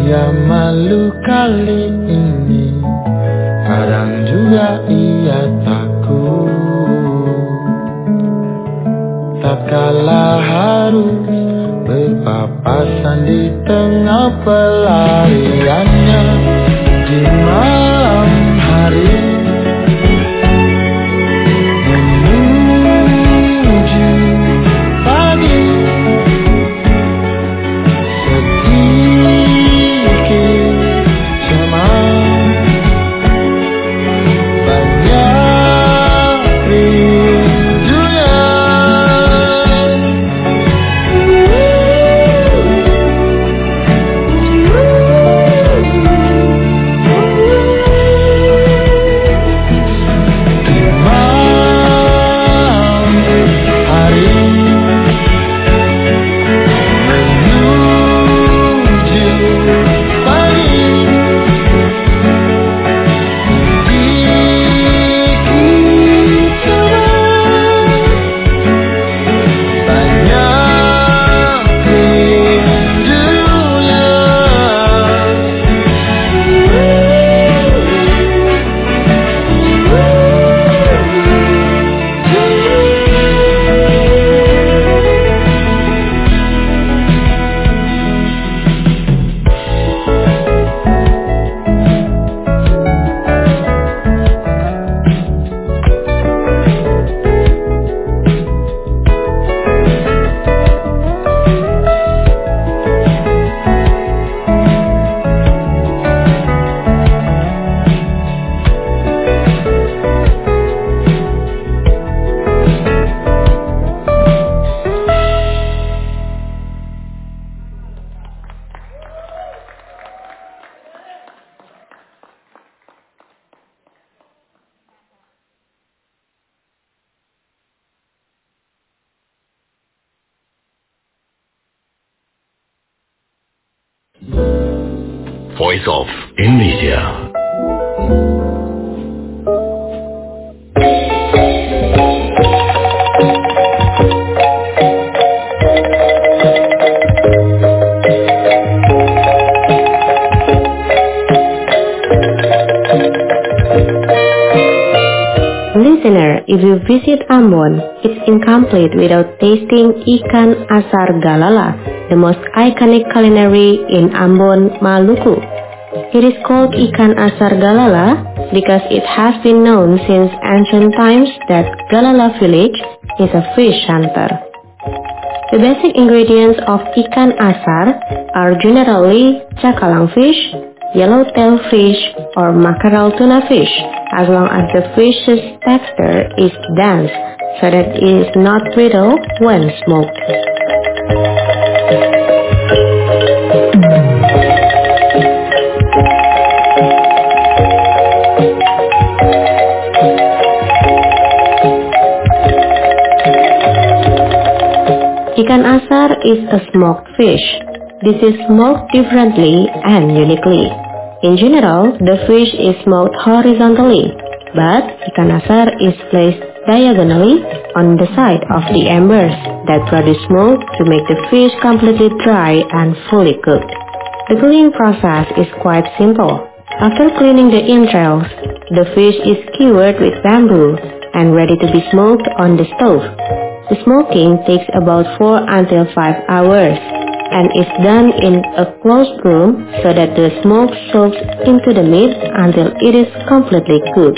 Ia malu kali ini, kadang juga ia takut. Tak kalah harus berpapasan di tengah pelariannya di malam hari. Voice of Indonesia. Listener, if you visit Ambon, it's incomplete without tasting ikan asar galala, the most iconic culinary in Ambon, Maluku. It is called ikan asar galala because it has been known since ancient times that Galala village is a fish hunter. The basic ingredients of ikan asar are generally cakalang fish, yellowtail fish, or mackerel tuna fish, as long as the fish's texture is dense so that it is not brittle when smoked. Ikan asar is a smoked fish. This is smoked differently and uniquely. In general, the fish is smoked horizontally, but ikan asar is placed diagonally on the side of the embers that produce smoke to make the fish completely dry and fully cooked. The cooking process is quite simple. After cleaning the entrails, the fish is skewered with bamboo and ready to be smoked on the stove. The smoking takes about 4 until 5 hours and is done in a closed room so that the smoke soaks into the meat until it is completely cooked.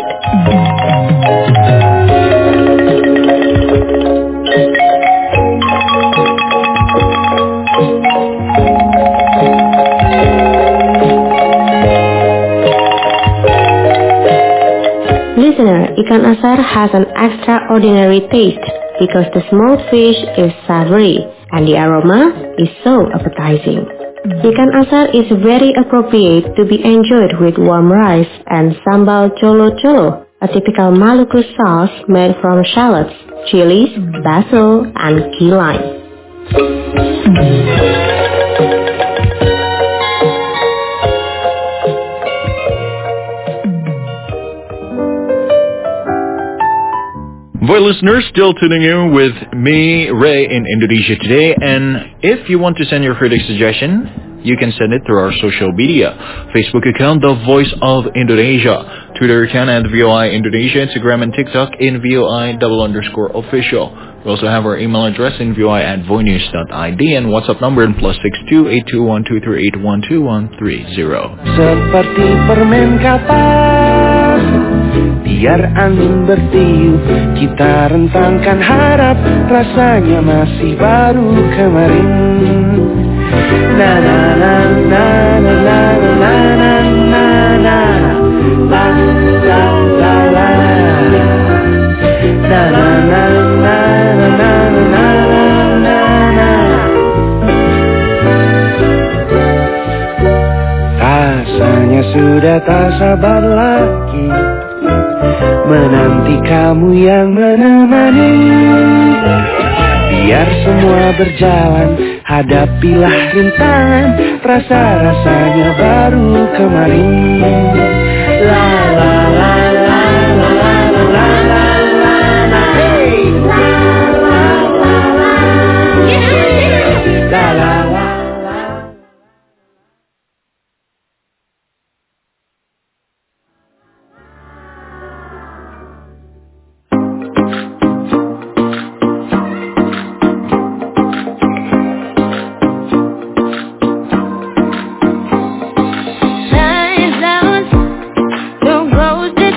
Listener, ikan asar has an extraordinary taste because the smoked fish is savory and the aroma is so appetizing. Ikan asar is very appropriate to be enjoyed with warm rice and sambal colo-colo, a typical Maluku sauce made from shallots, chilies, basil, and key lime. For listeners still tuning in with me, Ray, in Indonesia today, and if you want to send your critic suggestion, You can send it through our social media. Facebook account, The Voice of Indonesia. Twitter account at VOI Indonesia. Instagram and TikTok in VOI_official. We also have our email address in voi@voinews.id and WhatsApp number in +62 8212381230. Seperti permen kapas, biar angin bertiup, kita rentangkan harap, rasanya masih baru kemarin. Na na na na na na na na na na la la la la na na na na na na na na. Rasanya sudah tak sabar lagi menanti kamu yang menemani. Biar semua berjalan, hadapilah rintangan, rasa-rasanya baru kemarin. La la la la la la la la la la hey la la la la la la la. Don't close the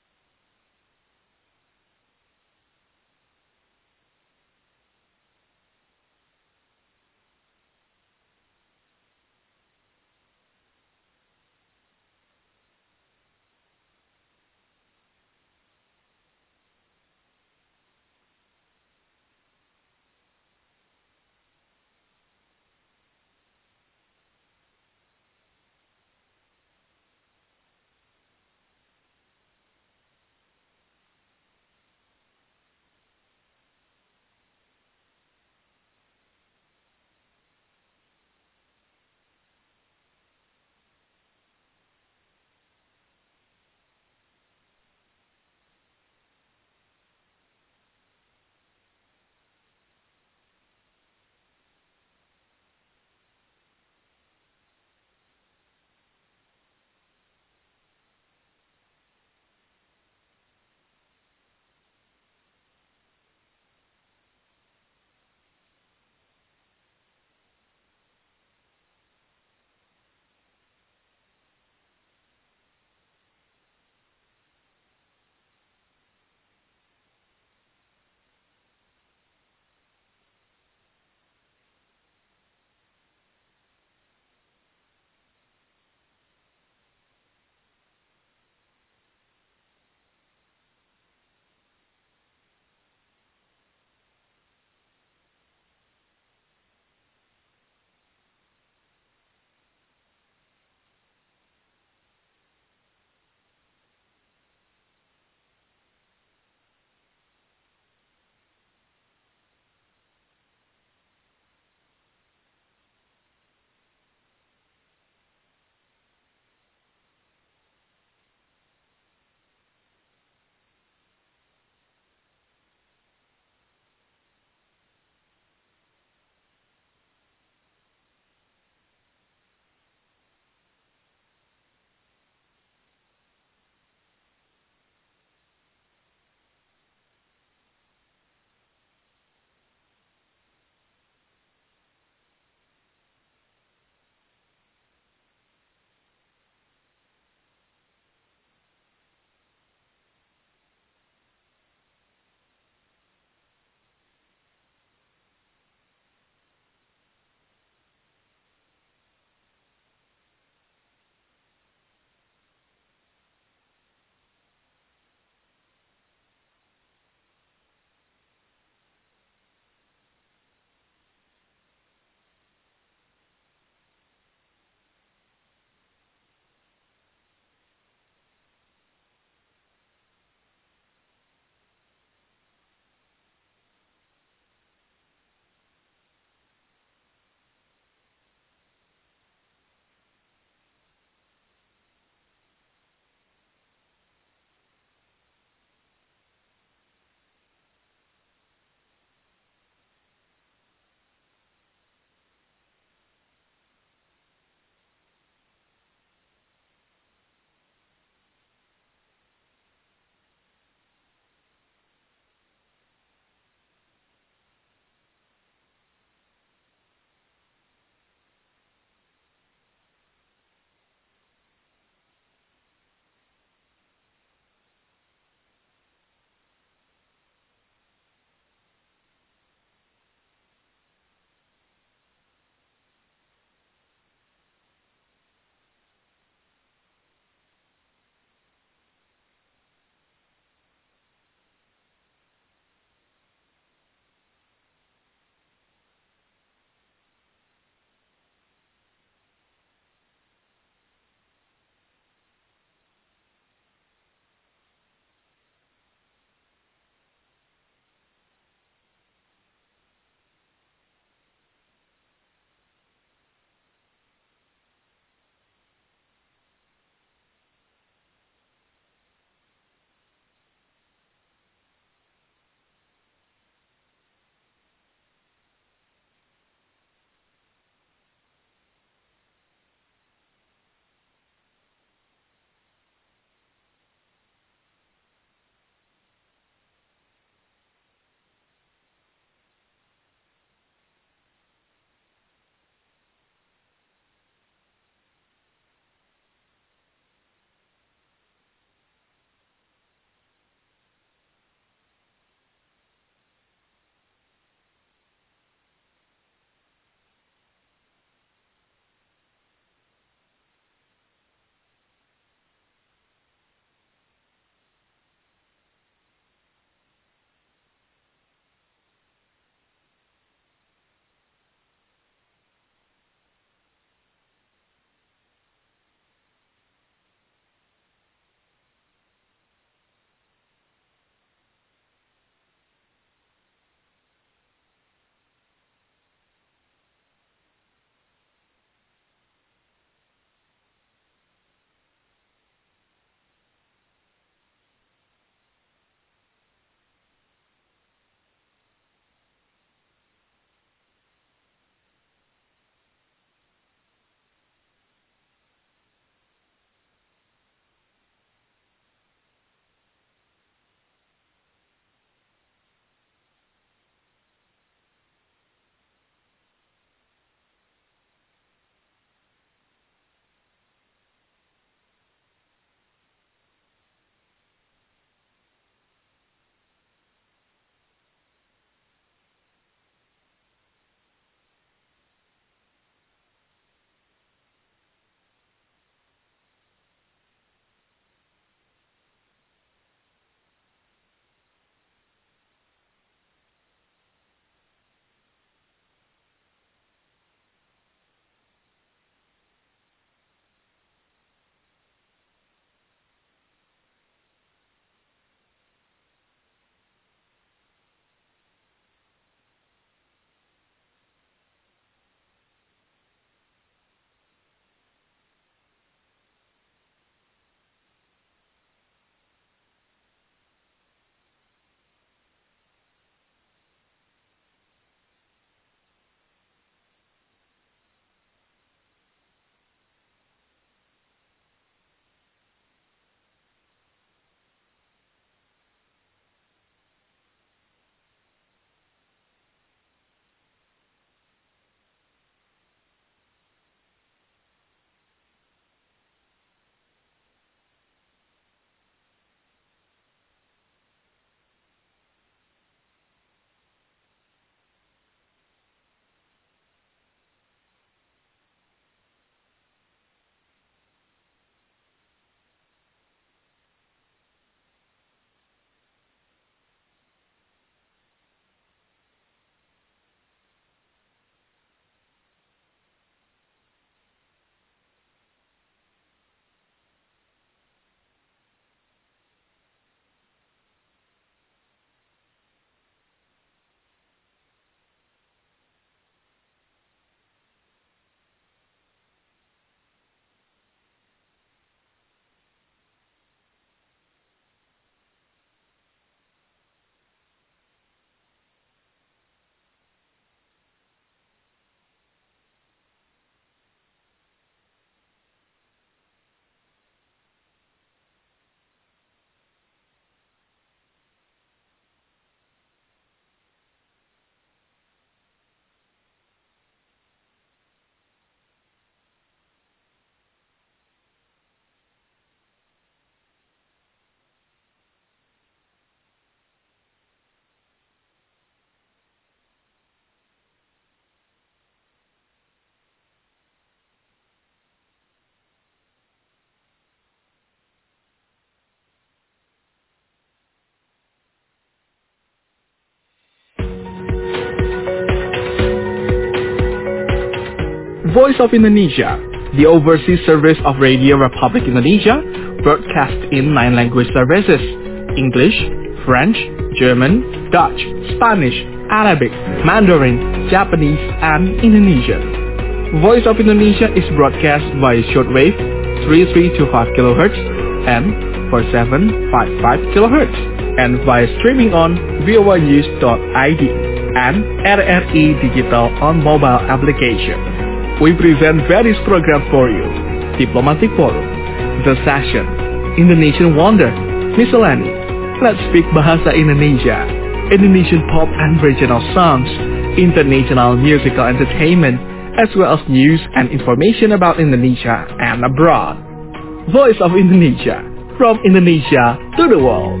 Voice of Indonesia, the overseas service of Radio Republic Indonesia, broadcast in 9 language services: English, French, German, Dutch, Spanish, Arabic, Mandarin, Japanese, and Indonesian. Voice of Indonesia is broadcast via shortwave 3325 kHz and 4755 kHz and via streaming on voanews.id and RRI Digital on mobile application. We present various programs for you: Diplomatic Forum, The Session, Indonesian Wonder, Miscellany, Let's Speak Bahasa Indonesia, Indonesian pop and regional songs, international musical entertainment, as well as news and information about Indonesia and abroad. Voice of Indonesia, from Indonesia to the world.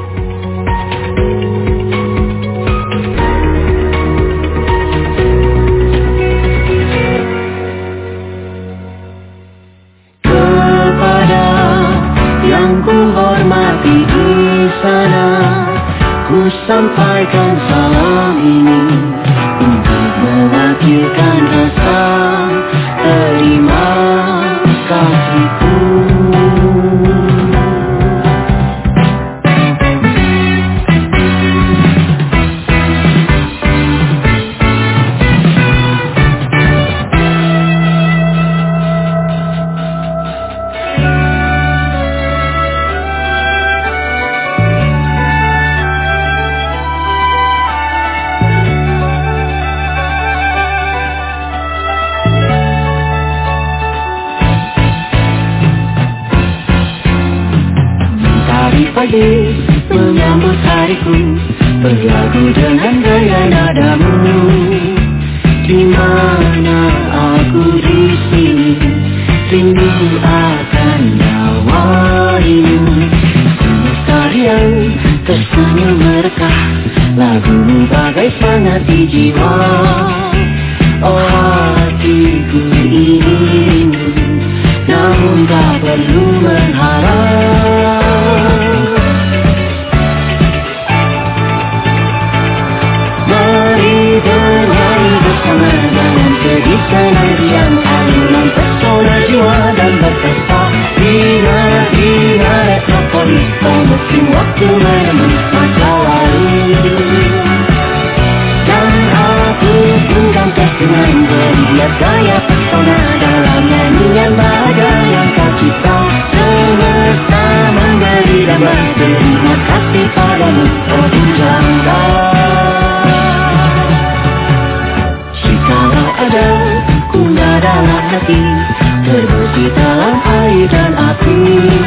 Kepada yang ku hormati di sana, ku sampaikan salam ini untuk mewakilkan rasa terima kasihku. Pagi menyambut hariku, berlagu dengan gaya nadamu. Di mana aku di sini, rindu akan nyawa ini. Semesta riang tersenyum merekah, lagumu bagai sangat di jiwa. Oh hatiku ini rindu, namun tak perlu mengharap. Senarian alunan pesona jiwa dan berpesta Dina metropolis, memesin waktu menemui masa lalu. Dan aku pun kan terkenang melihat gaya pesona dalam nyanyian bahagia yang kau cipta. Semesta memberi dan berterima kasih padamu, oh Pujangga. Jikalau ada dalam hati, terbesit dalam air dan api,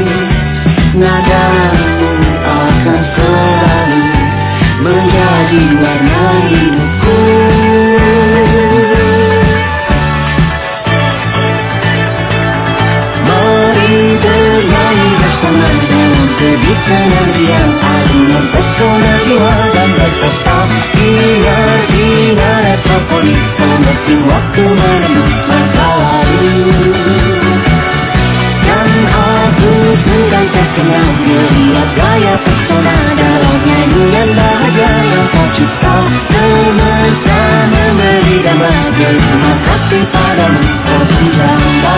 nadamu akan selalu menjadi warna hidupku. Mari bernyanyi bersama dalam terbit senarian alunan pesona jiwa dan berpesta. Dina metropolis, memesin waktu menemui masa lalu. Dan aku sedang terkenal melihat gaya pesona dalam nyanyian bahagia yang kau cipta. Semesta memberi dan berterima kasih padamu, oh Pujangga.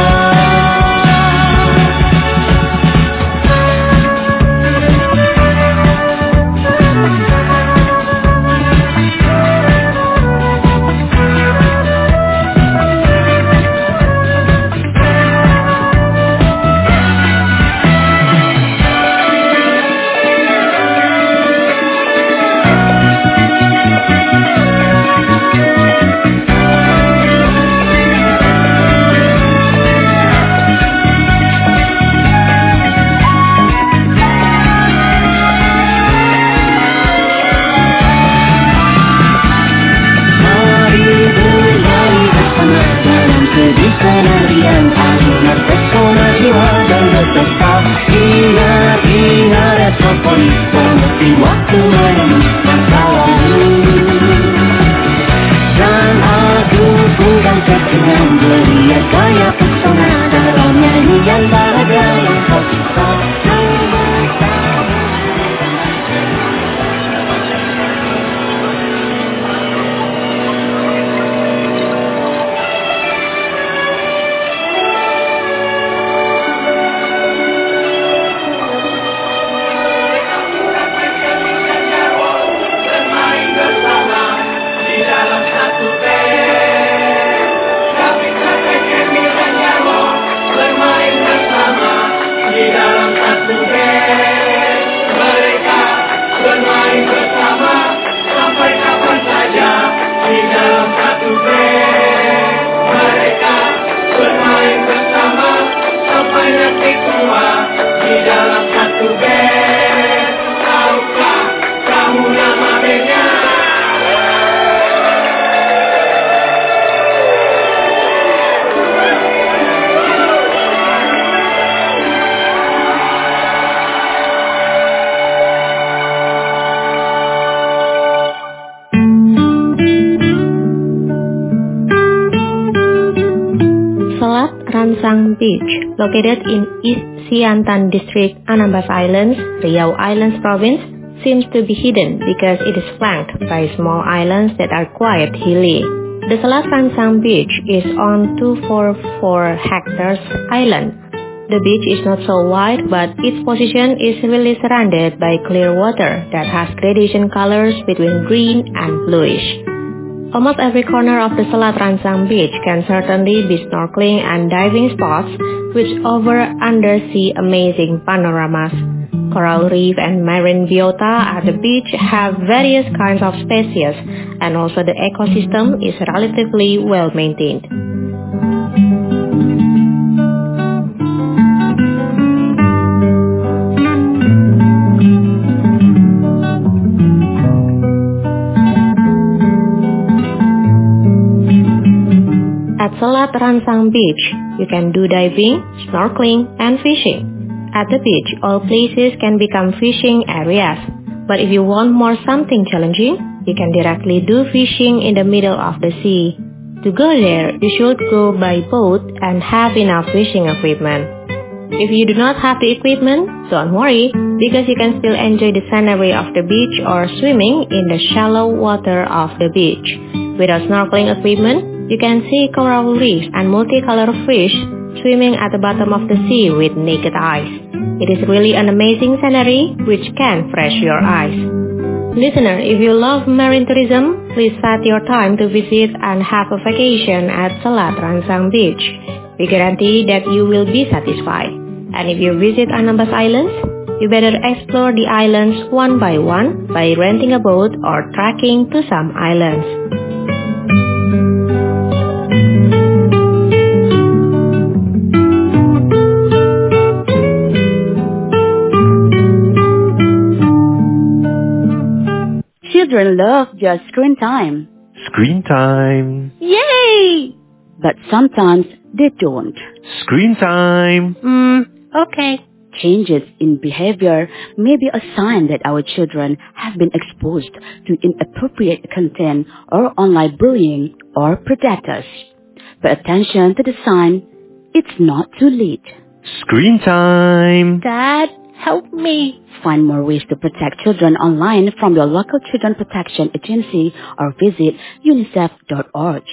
Ransang Beach, located in East Siantan District, Anambas Islands, Riau Islands Province, seems to be hidden because it is flanked by small islands that are quite hilly. The Selat Ransang Beach is on 244 hectares island. The beach is not so wide, but its position is really surrounded by clear water that has gradation colors between green and bluish. Almost every corner of the Selat Ransang Beach can certainly be snorkeling and diving spots, which offer undersea amazing panoramas. Coral reef and marine biota at the beach have various kinds of species, and also the ecosystem is relatively well maintained. At Selat Ransang Beach, you can do diving, snorkeling, and fishing. At the beach, all places can become fishing areas. But if you want more something challenging, you can directly do fishing in the middle of the sea. To go there, you should go by boat and have enough fishing equipment. If you do not have the equipment, don't worry, because you can still enjoy the scenery of the beach or swimming in the shallow water of the beach. Without snorkeling equipment, you can see coral reefs and multicolored fish swimming at the bottom of the sea with naked eyes. It is really an amazing scenery which can refresh your eyes. Listener, if you love marine tourism, please set your time to visit and have a vacation at Selat Ransang Beach. We guarantee that you will be satisfied. And if you visit Anambas Islands, you better explore the islands one by one by renting a boat or trekking to some islands. Children love their screen time. Screen time. Yay! But sometimes they don't. Screen time. Okay. Changes in behavior may be a sign that our children have been exposed to inappropriate content or online bullying or predators. Pay attention to the sign. It's not too late. Screen time. Dad, help me. Find more ways to protect children online from your local children protection agency or visit unicef.org.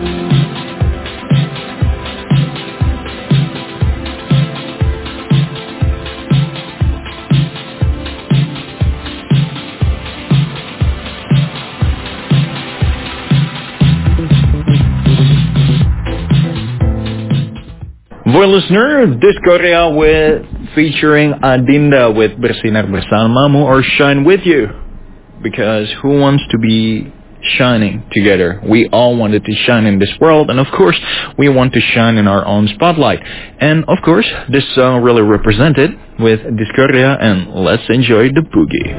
For listener, this Korea with featuring Adinda with Bersinar Bersamamu or Shine With You. Because who wants to be shining together? We all wanted to shine in this world, and of course, we want to shine in our own spotlight. And of course, this song really represented with this Korea, and let's enjoy the boogie.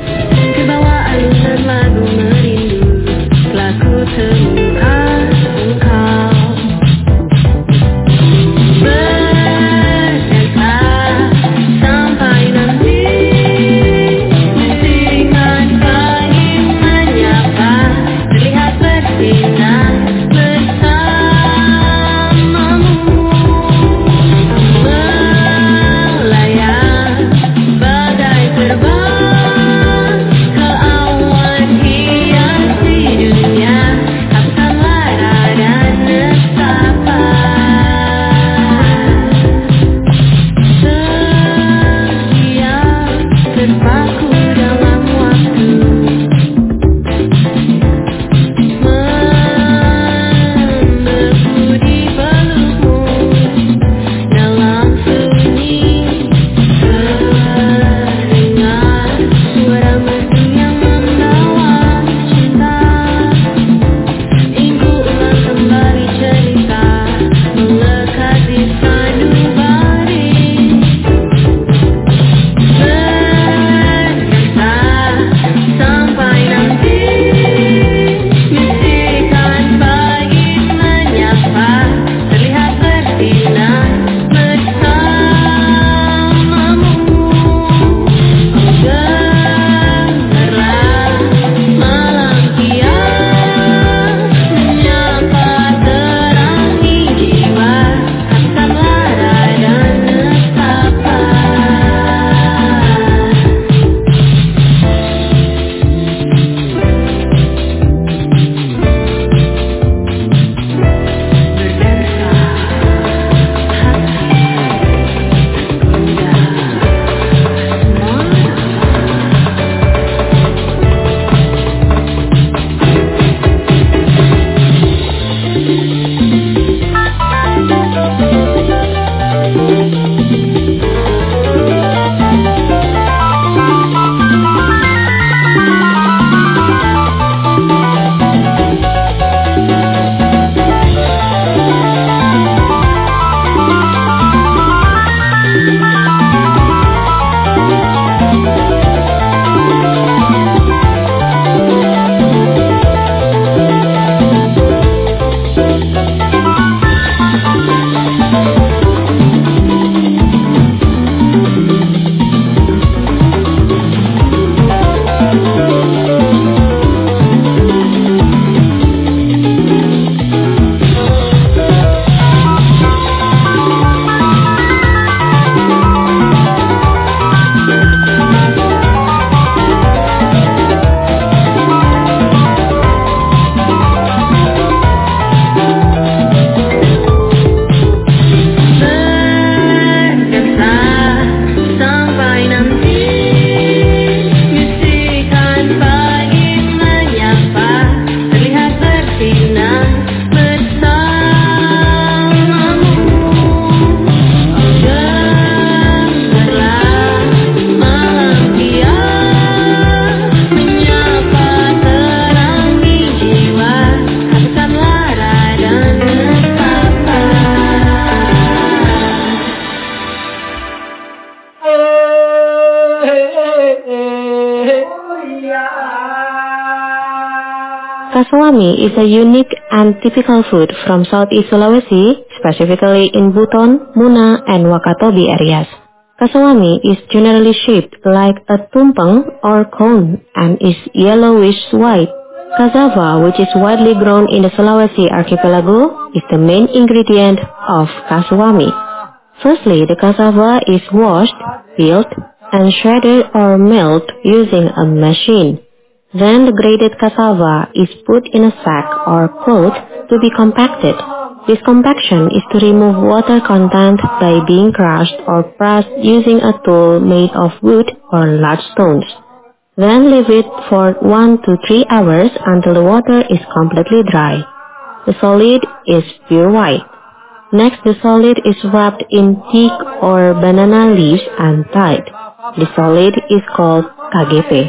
Kasawami is a unique and typical food from Southeast Sulawesi, specifically in Buton, Muna, and Wakatobi areas. Kasawami is generally shaped like a tumpeng or cone and is yellowish-white. Cassava, which is widely grown in the Sulawesi archipelago, is the main ingredient of kasawami. Firstly, the cassava is washed, peeled, and shredded or milled using a machine. Then the grated cassava is put in a sack or cloth to be compacted. This compaction is to remove water content by being crushed or pressed using a tool made of wood or large stones. Then leave it for 1 to 3 hours until the water is completely dry. The solid is pure white. Next, the solid is wrapped in teak or banana leaves and tied. The solid is called KGP.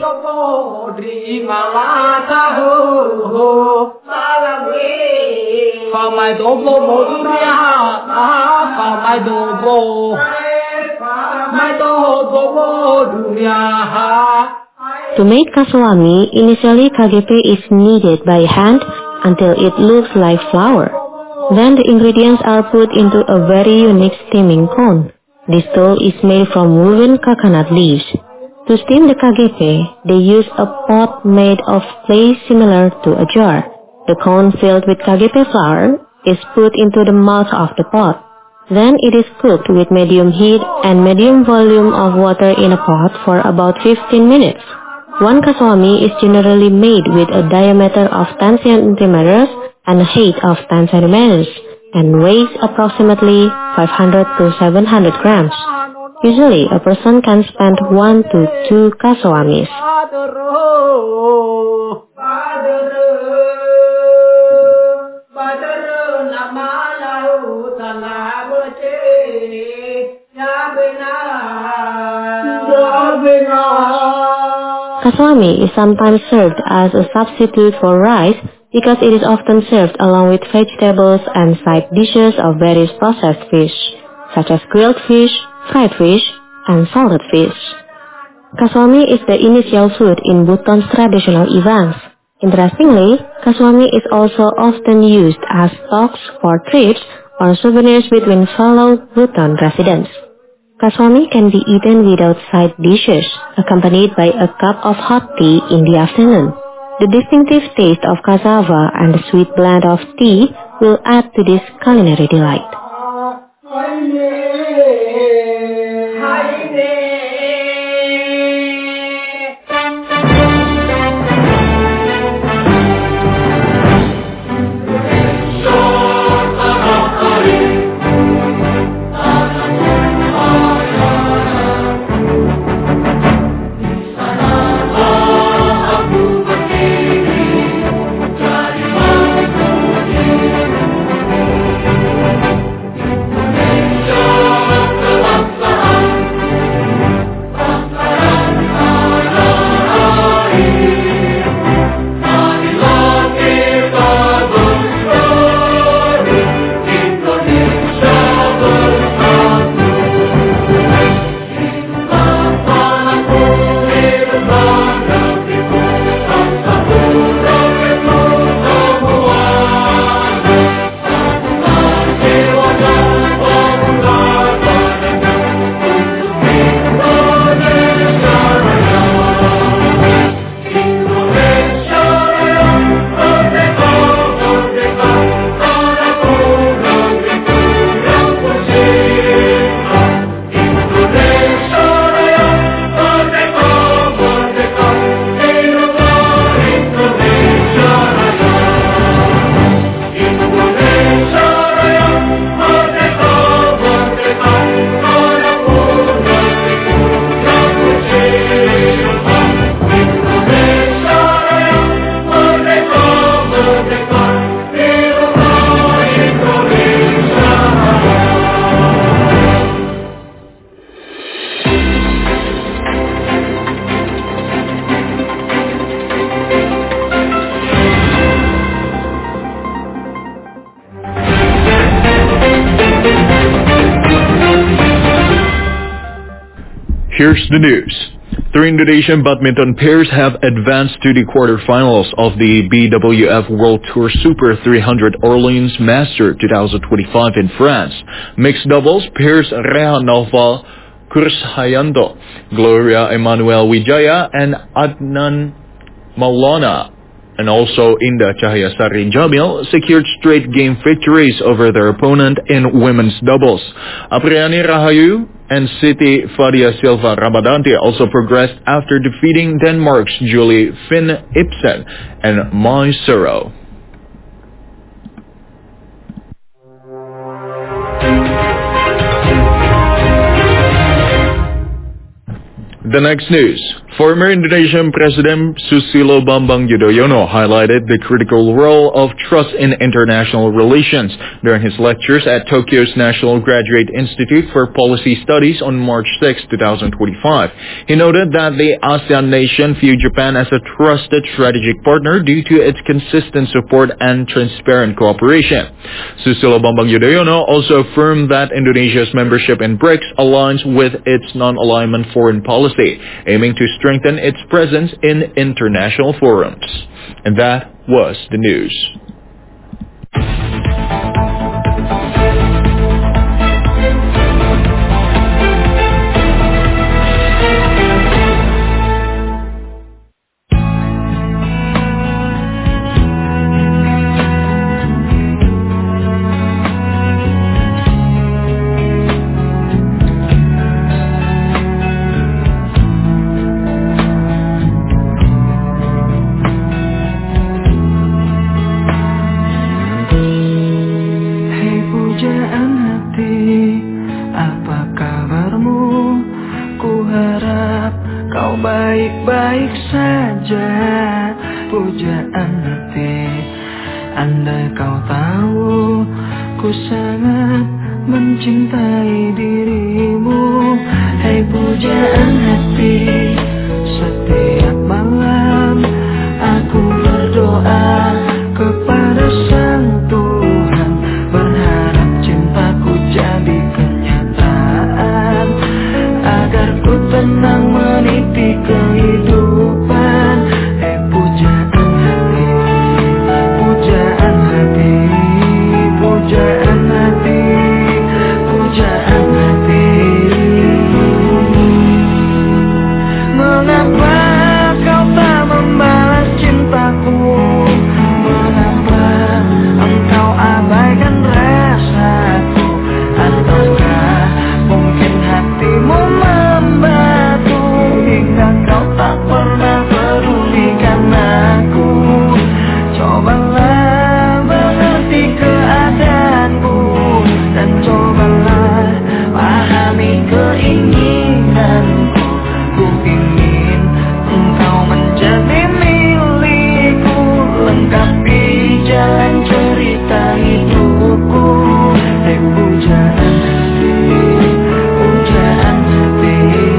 To make kasawami, initially KGP is kneaded by hand until it looks like flour. Then the ingredients are put into a very unique steaming cone. This dough is made from woven coconut leaves. To steam the KGP, they use a pot made of clay similar to a jar. The cone filled with KGP flour is put into the mouth of the pot. Then it is cooked with medium heat and medium volume of water in a pot for about 15 minutes. One kasawami is generally made with a diameter of 10 centimeters and a height of 10 centimeters and weighs approximately 500 to 700 grams. Usually, a person can spend 1 to 2 kasawamis. Kasawami is sometimes served as a substitute for rice because it is often served along with vegetables and side dishes of various processed fish, such as grilled fish, fried fish, and salted fish. Kasawami is the initial food in Buton's traditional events. Interestingly, kasawami is also often used as stocks for trips or souvenirs between fellow Buton residents. Kasawami can be eaten without side dishes, accompanied by a cup of hot tea in the afternoon. The distinctive taste of cassava and the sweet blend of tea will add to this culinary delight. Here's the news. Three Indonesian badminton pairs have advanced to the quarterfinals of the BWF World Tour Super 300 Orleans Master 2025 in France. Mixed doubles pairs Reha Naufal Kurshayanto, Gloria Emmanuel Wijaya, and Adnan Maulana, and also Indah Cahyasari Jamil secured straight game victories over their opponent in women's doubles. Apriani Rahayu and Siti Fadia Silva Ramadhanti also progressed after defeating Denmark's Julie Finn Ibsen and Mai Suro. The next news. Former Indonesian President Susilo Bambang Yudhoyono highlighted the critical role of trust in international relations during his lectures at Tokyo's National Graduate Institute for Policy Studies on March 6, 2025. He noted that the ASEAN nation viewed Japan as a trusted strategic partner due to its consistent support and transparent cooperation. Susilo Bambang Yudhoyono also affirmed that Indonesia's membership in BRICS aligns with its non-alignment foreign policy, aiming to strengthen its presence in international forums. And that was the news. Baik-baik saja, pujaan hati. Andai kau tahu, ku sangat mencintai dirimu. Hai pujaan hati, setiap malam aku berdoa kepada Sang Tuhan, berharap cintaku jadi kenyataan, agar ku tenang meniti kehidupan. Pujaan hati, pujaan hati, pujaan hati, pujaan hati. Mengapa kau tak membalas cintaku? Mengapa engkau abaikan rasaku? Ataukah mungkin hatimu membatu hingga kau tak pernah pedulikan aku? Cobalah mengerti keadaanku dan cobalah pahami keinginanku. Ku ingin engkau menjadi milikku, lengkapi jalan cerita hidupku. Hai pujaan hati, pujaan hati.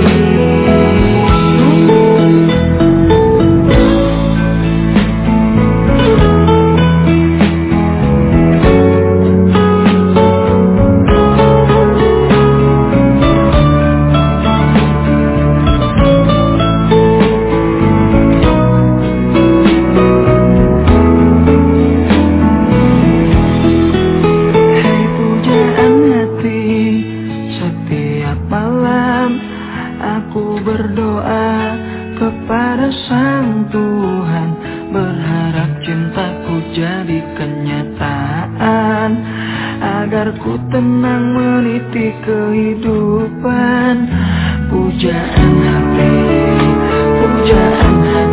Setiap malam aku berdoa kepada Sang Tuhan, berharap cintaku jadi kenyataan, agar ku tenang meniti kehidupan. Pujaan hati, pujaan hati.